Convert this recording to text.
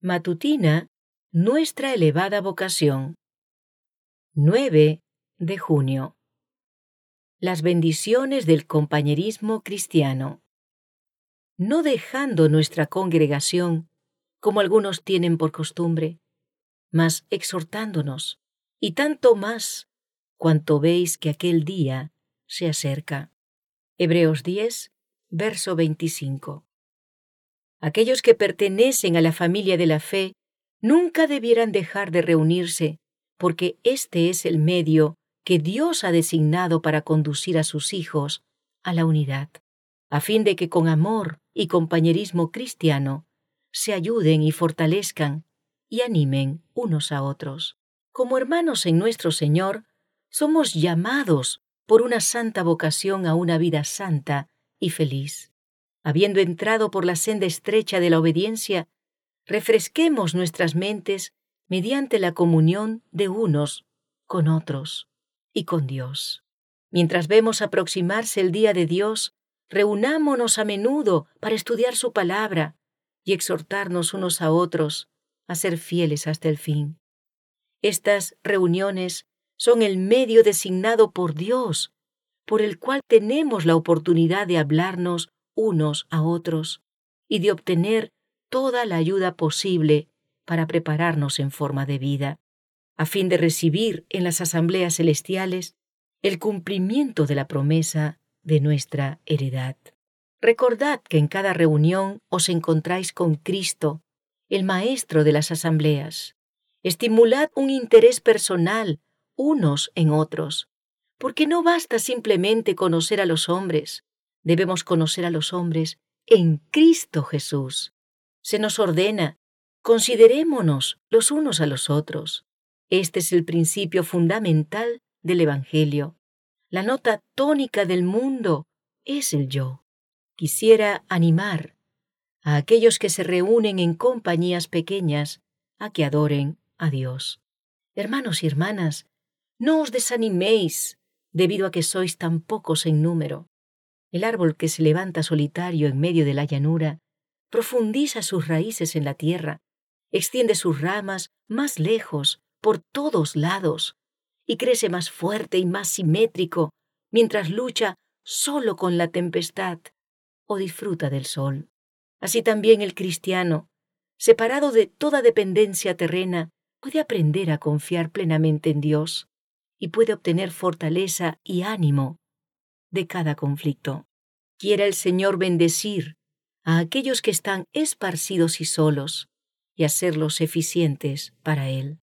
Matutina, nuestra elevada vocación. 9 de junio. Las bendiciones del compañerismo cristiano. No dejando nuestra congregación, como algunos tienen por costumbre, mas exhortándonos, y tanto más, cuanto veis que aquel día se acerca. Hebreos 10, verso 25. Aquellos que pertenecen a la familia de la fe nunca debieran dejar de reunirse, porque este es el medio que Dios ha designado para conducir a sus hijos a la unidad, a fin de que con amor y compañerismo cristiano se ayuden y fortalezcan y animen unos a otros. Como hermanos en nuestro Señor, somos llamados por una santa vocación a una vida santa y feliz. Habiendo entrado por la senda estrecha de la obediencia, refresquemos nuestras mentes mediante la comunión de unos con otros y con Dios. Mientras vemos aproximarse el día de Dios, reunámonos a menudo para estudiar su palabra y exhortarnos unos a otros a ser fieles hasta el fin. Estas reuniones son el medio designado por Dios, por el cual tenemos la oportunidad de hablarnos unos a otros y de obtener toda la ayuda posible para prepararnos en forma de vida, a fin de recibir en las asambleas celestiales el cumplimiento de la promesa de nuestra heredad. Recordad que en cada reunión os encontráis con Cristo, el Maestro de las asambleas. Estimulad un interés personal unos en otros, porque no basta simplemente conocer a los hombres, debemos conocer a los hombres en Cristo Jesús. Se nos ordena, considerémonos los unos a los otros. Este es el principio fundamental del Evangelio. La nota tónica del mundo es el yo. Quisiera animar a aquellos que se reúnen en compañías pequeñas a que adoren a Dios. Hermanos y hermanas, no os desaniméis debido a que sois tan pocos en número. El árbol que se levanta solitario en medio de la llanura profundiza sus raíces en la tierra, extiende sus ramas más lejos, por todos lados, y crece más fuerte y más simétrico mientras lucha solo con la tempestad o disfruta del sol. Así también el cristiano, separado de toda dependencia terrena, puede aprender a confiar plenamente en Dios y puede obtener fortaleza y ánimo de cada conflicto. Quiera el Señor bendecir a aquellos que están esparcidos y solos y hacerlos eficientes para Él.